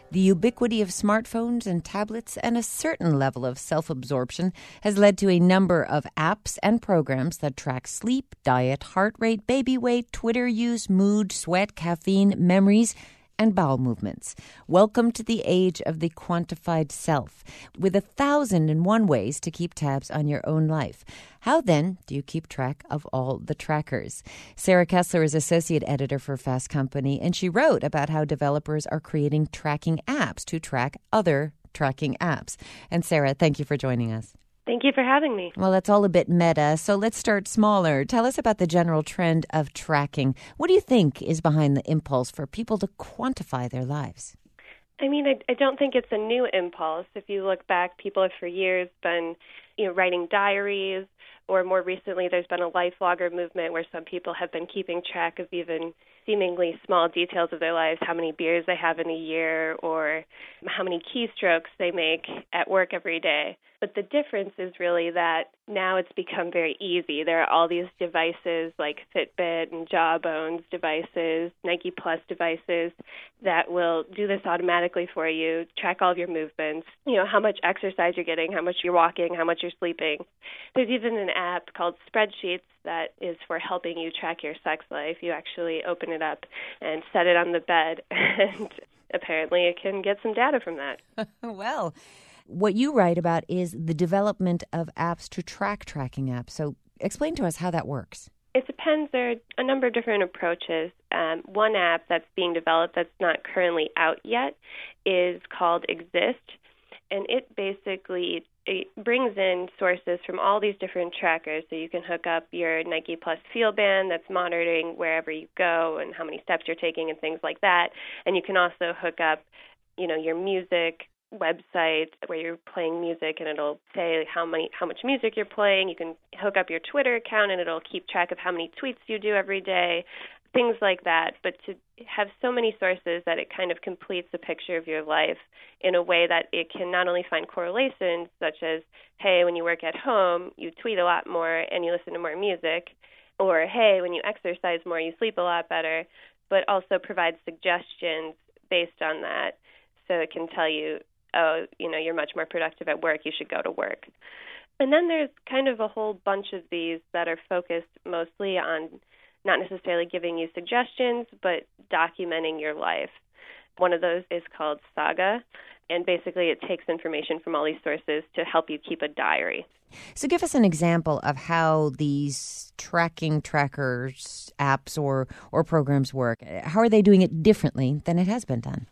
The ubiquity of smartphones and tablets and a certain level of self-absorption has led to a number of apps and programs that track sleep, diet, heart rate, baby weight, Twitter use, mood, sweat, caffeine, memories, and bowel movements. Welcome to the age of the quantified self, with 1,001 ways to keep tabs on your own life. How then do you keep track of all the trackers? Sarah Kessler is associate editor for Fast Company, and she wrote about how developers are creating tracking apps to track other tracking apps. And Sarah, thank you for joining us. Thank you for having me. Well, it's all a bit meta, so let's start smaller. Tell us about the general trend of tracking. What do you think is behind the impulse for people to quantify their lives? I mean, I don't think it's a new impulse. If you look back, people have for years been, writing diaries, or more recently, there's been a life logger movement where some people have been keeping track of even seemingly small details of their lives, how many beers they have in a year, or how many keystrokes they make at work every day. But the difference is really that now it's become very easy. There are all these devices like Fitbit and Jawbones devices, Nike Plus devices that will do this automatically for you, track all of your movements, how much exercise you're getting, how much you're walking, how much you're sleeping. There's even an app called Spreadsheets that is for helping you track your sex life. You actually open it up and set it on the bed, and apparently it can get some data from that. Well, what you write about is the development of apps to track tracking apps. So explain to us how that works. It depends. There are a number of different approaches. One app that's being developed that's not currently out yet is called Exist, and it basically brings in sources from all these different trackers. So you can hook up your Nike Plus Feel Band that's monitoring wherever you go and how many steps you're taking and things like that. And you can also hook up, your music website where you're playing music, and it'll say how much music you're playing. You can hook up your Twitter account, and it'll keep track of how many tweets you do every day, things like that. But to have so many sources that it kind of completes the picture of your life in a way that it can not only find correlations, such as, hey, when you work at home, you tweet a lot more and you listen to more music, or, hey, when you exercise more, you sleep a lot better, but also provides suggestions based on that. So it can tell you, oh, you're much more productive at work, you should go to work. And then there's kind of a whole bunch of these that are focused mostly on not necessarily giving you suggestions, but documenting your life. One of those is called Saga, and basically it takes information from all these sources to help you keep a diary. So give us an example of how these tracking trackers, apps, or programs work. How are they doing it differently than it has been done?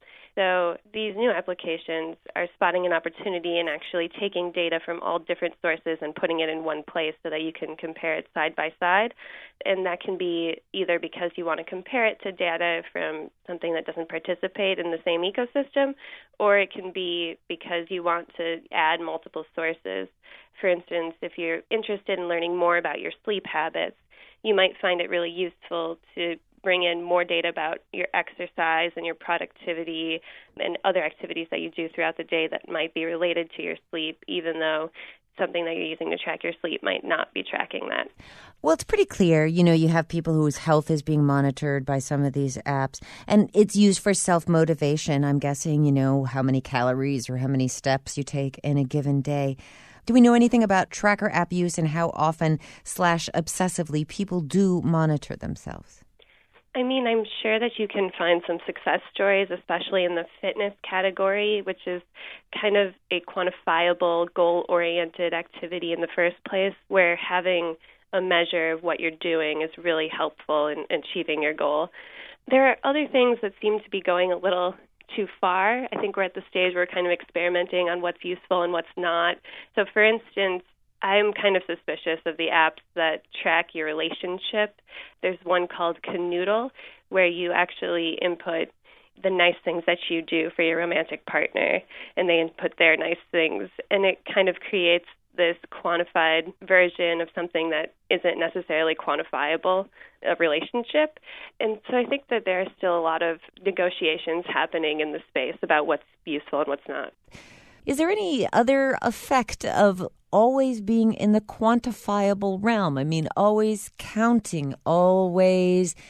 So these new applications are spotting an opportunity and actually taking data from all different sources and putting it in one place so that you can compare it side by side. And that can be either because you want to compare it to data from something that doesn't participate in the same ecosystem, or it can be because you want to add multiple sources. For instance, if you're interested in learning more about your sleep habits, you might find it really useful to bring in more data about your exercise and your productivity and other activities that you do throughout the day that might be related to your sleep, even though something that you're using to track your sleep might not be tracking that. Well, it's pretty clear, you have people whose health is being monitored by some of these apps, and it's used for self-motivation. I'm guessing, how many calories or how many steps you take in a given day. Do we know anything about tracker app use and how often / obsessively people do monitor themselves? I mean, I'm sure that you can find some success stories, especially in the fitness category, which is kind of a quantifiable, goal-oriented activity in the first place, where having a measure of what you're doing is really helpful in achieving your goal. There are other things that seem to be going a little too far. I think we're at the stage where we're kind of experimenting on what's useful and what's not. So, for instance, I'm kind of suspicious of the apps that track your relationship. There's one called Canoodle, where you actually input the nice things that you do for your romantic partner, and they input their nice things, and it kind of creates this quantified version of something that isn't necessarily quantifiable, a relationship. And so I think that there are still a lot of negotiations happening in the space about what's useful and what's not. Is there any other effect of always being in the quantifiable realm? I mean, always counting, always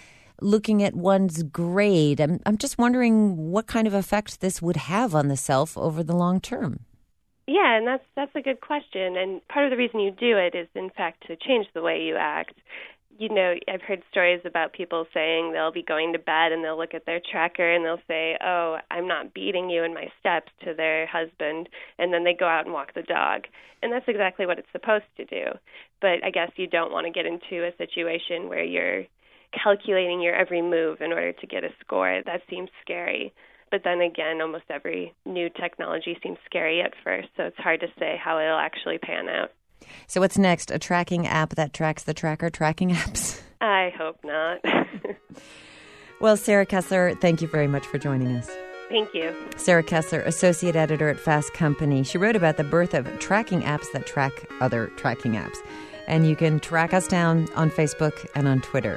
looking at one's grade. I'm just wondering what kind of effect this would have on the self over the long term. Yeah, and that's a good question. And part of the reason you do it is, in fact, to change the way you act. You know, I've heard stories about people saying they'll be going to bed and they'll look at their tracker and they'll say, "Oh, I'm not beating you in my steps," to their husband, and then they go out and walk the dog. And that's exactly what it's supposed to do. But I guess you don't want to get into a situation where you're calculating your every move in order to get a score. That seems scary. But then again, almost every new technology seems scary at first, so it's hard to say how it'll actually pan out. So what's next? A tracking app that tracks the tracker tracking apps? I hope not. Well, Sarah Kessler, thank you very much for joining us. Thank you. Sarah Kessler, associate editor at Fast Company. She wrote about the birth of tracking apps that track other tracking apps. And you can track us down on Facebook and on Twitter.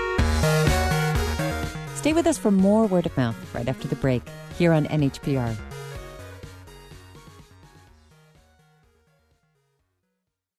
Stay with us for more Word of Mouth right after the break here on NHPR.